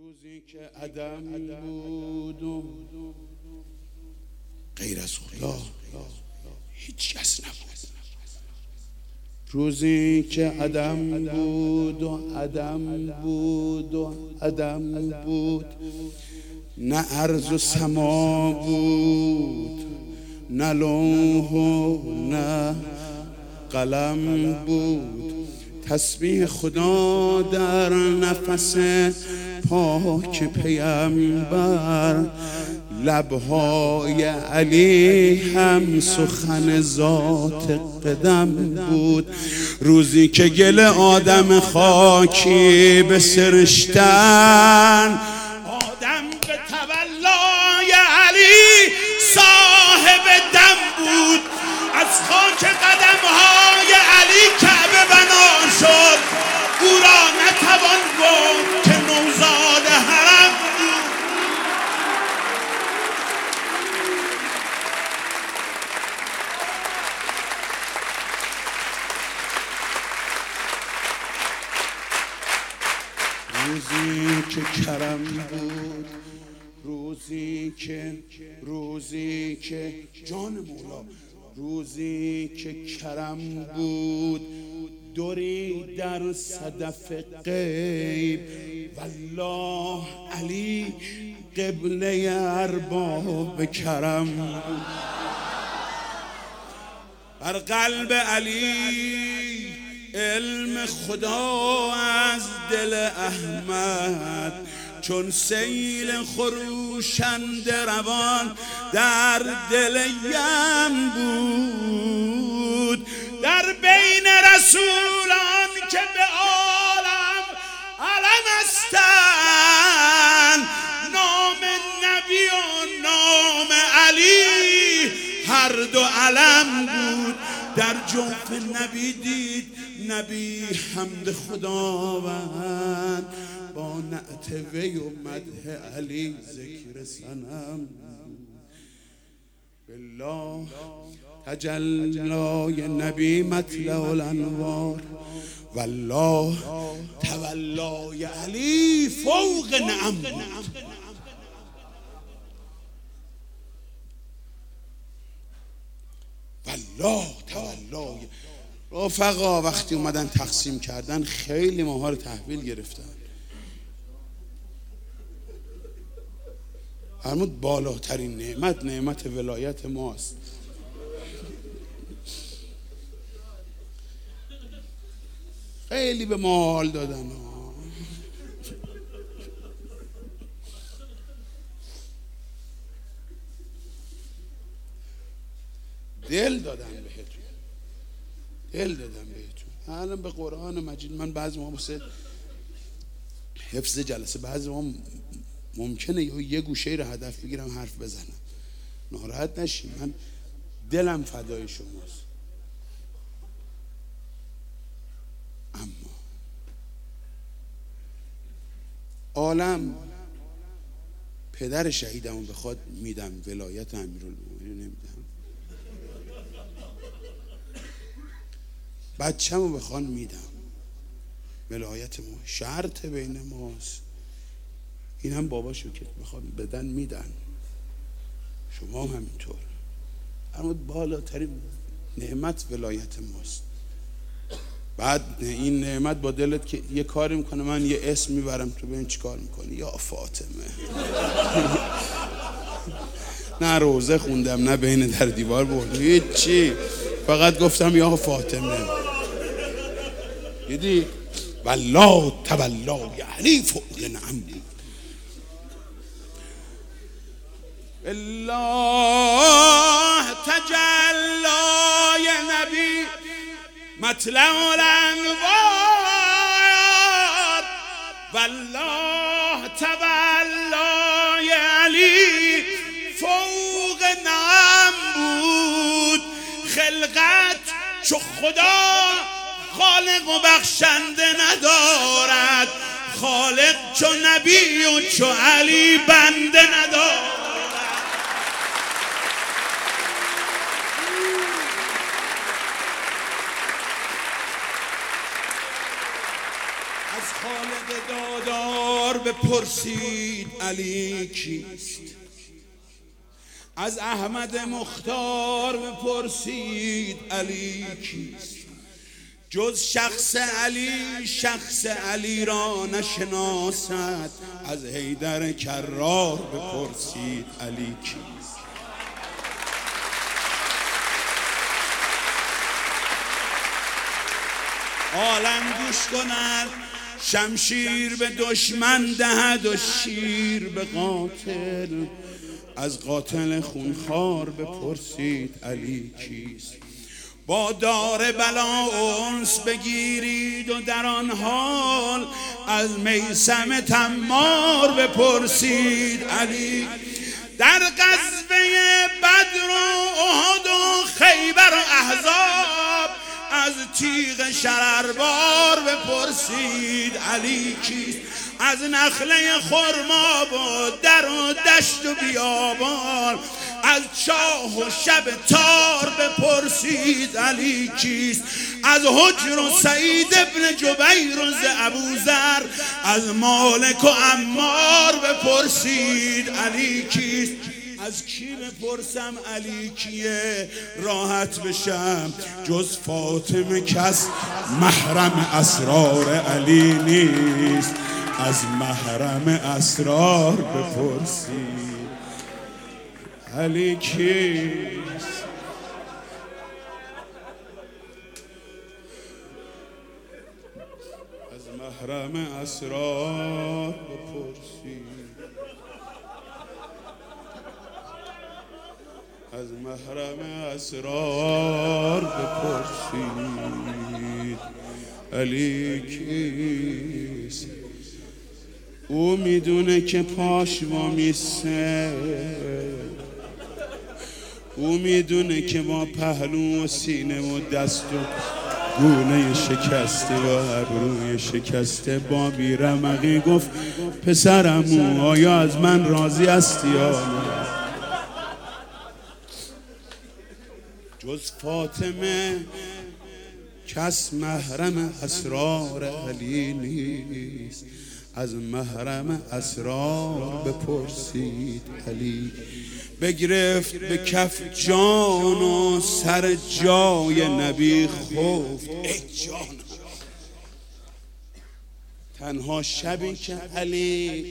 روزی که عدم بود و غیر از خدا هیچ کس نبود. روزی که عدم بود و عدم بود و عدم بود، نه ارض و سما بود، نه لوح و نه قلم بود. تسبیح خدا در نفس پاک پیامبر، لبهای علی هم سخن ذات قدم بود. روزی که گل آدم خاکی به سرشتن، آدم به تولای علی صاحب دم بود. از خاک قدمهای علی کعبه بنا شد، او را نتوان گفت که نوزاد حرم بود. روزی که کرم بود، روزی که جان مولا، روزی که کرم بود، دوری در صدف غیب. والله علی قبله ارباب کرم بود. بر قلب علی علم خدا از دل احمد چون سیل خروشنده روان در دل یم بود. در بین رسولان که به عالم علم هستند، نام نبی و نام علی هر دو علم بود. در جوف نبی دید نبی حمد خداوند، با نعت وی و مدح علی ذکر سنم. بالله تجلای نبی مطلع الانوار، والله تولای علی فوق نعم بود. والله تولای رفقا وقتی اومدن تقسیم کردن خیلی ماها رو تحویل گرفتن. فرمود بالاترین نعمت نعمت ولایت ماست. خیلی به ما حال دادن، دل دادن بهتون، دل دادن بهتون. الان به قرآن مجید من بعضی ما واسه حفظ جلسه بعضی ما ممکنه یه گوشه رو هدف بگیرم حرف بزنم، ناراحت نشین، من دلم فدای شماست. اما عالم پدر شهیدمو بخواد میدم، ولایت امیرالمومنین نمیدم، بچه‌مو بخوان میدم، ولایت ما شرط بین ماست. این هم باباشو که بخوام بدن میدن، شما هم همینطور. اما بالاترین نعمت ولایت ماست. بعد این نعمت با دلت که یه کاری میکنه، من یه اسم میبرم تو ببین چی کار میکنی. یا فاطمه نه روزه خوندم نه بین در دیوار بردم، هیچی، فقط گفتم یا فاطمه. دیدی والله تولای علی فوق نعم بود. الله تجلای نبی مطلع الانوار، والله تولای علی فوق نعم بود. خلقت چو خدا خالق و بخشنده ندارد، خالق چو نبی و چو علی بنده ندارد. از خالق دادار بپرسید علی کیست، از احمد مختار بپرسید علی کیست. جز شخص علی را نشناسد، از حیدر کرار بپرسید علی کیست. عالم گوش کند، شمشیر به دشمن دهد و شیر به قاتل، از قاتل خونخوار بپرسید علی کیست. با دار بلا انس بگیرید و در آن حال، از میثم تمار بپرسید علی. در غزوه بدر و احد و خیبر و احزاب، از تیغ شرربار بپرسید علی کیست. از نخله خرما و در و دشت و بیابان، از چاه و شب تار بپرسید علی کیست. از حجر و سعید ابن جبیر و ز ابوذر، از مالک و عمار بپرسید علی کیست. از کی بپرسم علی کیه راحت بشم، جز فاطمه کس محرم اسرار علی نیست، از محرم اسرار بپرسید علی کیست. از محرم اسرار بپرسید، از محرم اسرار بپرسید علی کیست. او میدونه که پاش وامیسته، او میدونه که با پهلو و سینه و دست و گونه شکسته و ابروی شکسته با بیرمقی گفت پسرمو آیا از من راضی هستی یا نه؟ جز فاطمه کس محرم اسرار علی نیست، از محرم اسرار بپرسید علی. بگرفت به کف جان و سر جای نبی خفت. ای جان، تنها شبی که علی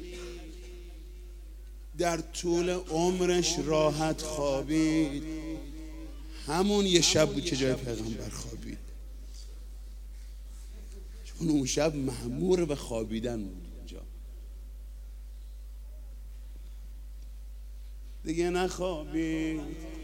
در طول عمرش راحت خوابید، همون یه شب بود که جای پیغمبر خوابید، چون اون شب مأمور به خوابیدن بود اینجا. دیگه نخوابید.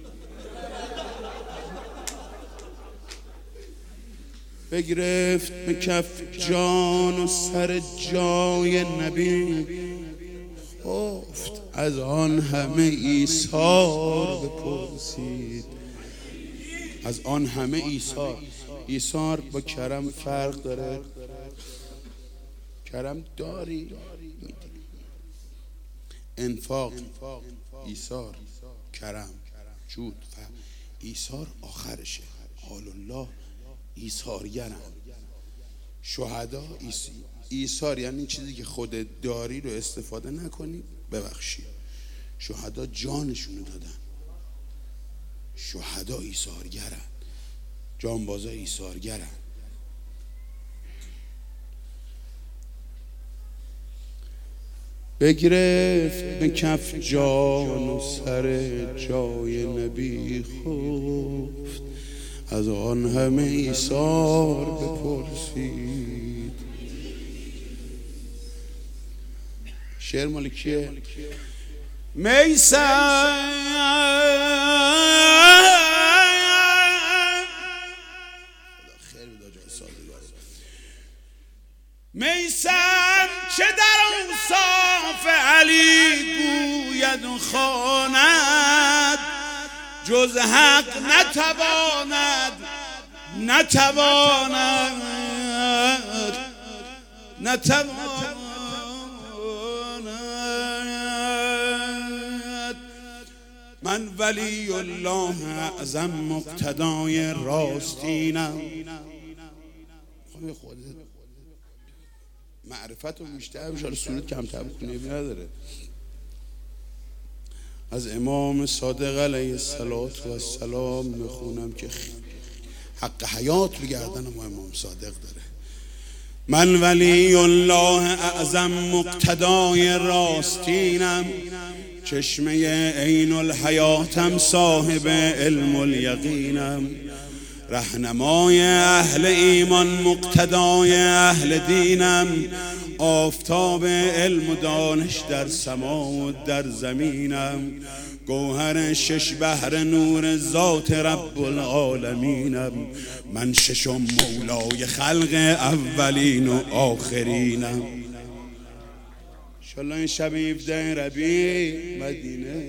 بگرفت به کف جان و سر جای نبی خفت، از آن همه ایثار بپرسید. از آن همه ایثار. ایثار با کرم فرق داره. کرم داری انفاق، ایثار، کرم، جود، ایثار آخرشه. حال الله ایثارگرن. شهدا ایثار یعنی چیزی که خودت داری رو استفاده نکنی ببخشی. شهدا جانشونو دادن. شهدا ایثارگرن، جانبازا ایثارگرن. بگرفت به کف جان و سر جای نبی خفت، از آن همه ایثار بپرسید. شعر مال کیه؟ میثم چه در اوصاف علی گوید و خواند، جز حق نتواند. من ولی الله اعظم مقتدای راستینم. خودت معرفت رو بیشتر بشه، سرود کمتر بکنه نداره. از امام صادق علیه السلام میخونم که حق حیات رو گردن ما امام صادق داره. من ولی الله اعظم مقتدای راستینم، چشمه عین الحیاتم صاحب علم الیقینم، رهنمای اهل ایمان مقتدای اهل دینم، آفتاب علم و دانش در سما و در زمینم، گوهر شش بحر نور ذات رب العالمینم، من ششم مولای خلق اولین و آخرینم. انشالله این شب 17 ربیع مدینه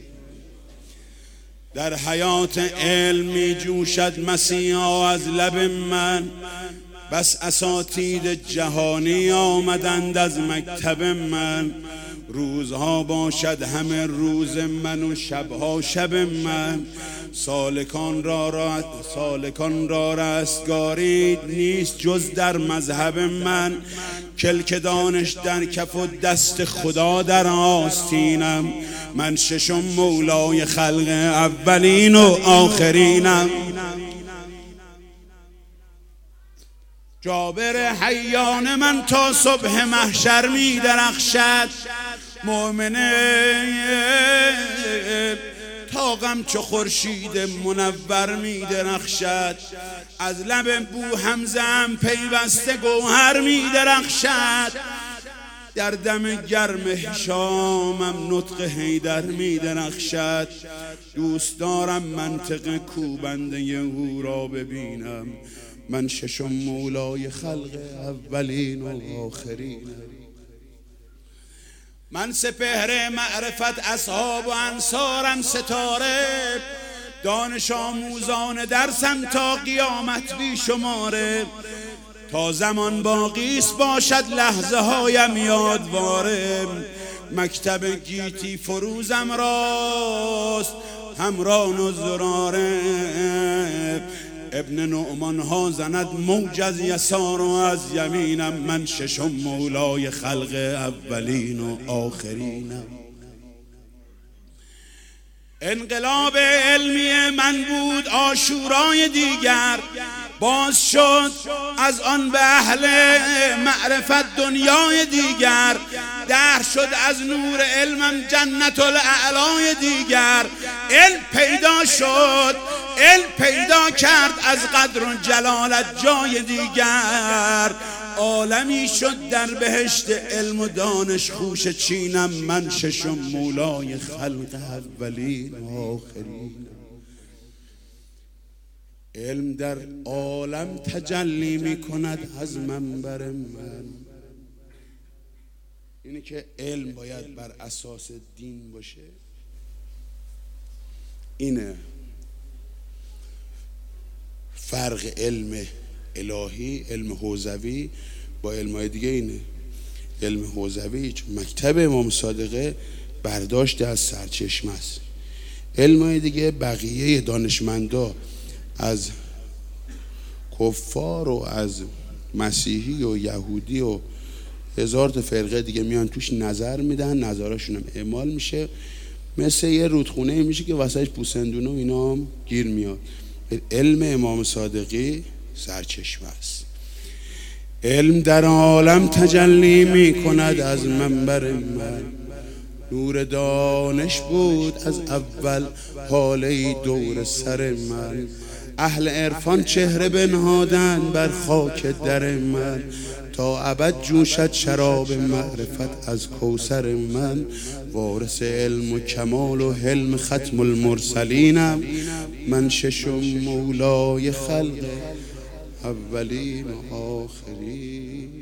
در حیات علم می جوشد مسیحا از لب من، بس اساتید جهانی آمدند از مکتب من، روزها باشد همه روز من و شبها شب من، سالکان را رستگاری نیست جز در مذهب من، کلک دانش در کف و دست خدا در آستینم، من ششم مولای خلق اولین و آخرینم. جابر حیان من تا صبح محشر می درخشد، مؤمن تا غم چو خورشید منور می درخشد، از لب بو حمزه پیوسته گوهر می درخشد، در دم گرم هشامم نطق حیدر می درخشد، دوست دارم منطق کوبنده او را ببینم، من ششم مولای خلق اولین و آخرینم. من سپهر معرفت اصحاب و انصارم ستاره، دانش آموزان درسم تا قیامت بی شماره، تا زمان باقیست باشد لحظه هایم یادواره، مکتب گیتی فروزم راست همران و زراره، ابن نعمان ها زند موج از یسار و از یمینم، من ششم مولای خلق اولین و آخرینم. انقلاب علمی من بود عاشورای دیگر، باز شد از آن به اهل معرفت دنیای دیگر، دهر شد از نور علمم جنت الاعلای دیگر، علم پیدا شد علم پیدا کرد از قدر و جلالت جای دیگر، عالمی شد در بهشت علم و دانش خوش چینم، من ششم مولای خلق اولین و آخرین. علم در عالم تجلی می کند از منبر من، اینه که علم باید بر اساس دین باشه، اینه فرق علم الهی، علم حوزوی با علمای دیگه. اینه علم حوزوی چون مکتب امام صادقه برداشت از سرچشمه است، علمای دیگه بقیه دانشمندا از کفار و از مسیحی و یهودی و هزار تا فرقه دیگه میان توش نظر میدن، نظرشون هم اعمال میشه، مثل یه رودخونه میشه که واسهش پوسندونه و اینا هم گیر میاد. علم امام صادقی سرچشمه است. علم در عالم تجلی می کند از منبر من، نور دانش بود از اول حاله دور سر من، اهل عرفان چهره بنهادن بر خاک در من، تا ابد جوشد شراب معرفت از کوثر من، وارث علم و کمال و حلم ختم المرسلینم، من ششم مولای خلق اولین و آخرین.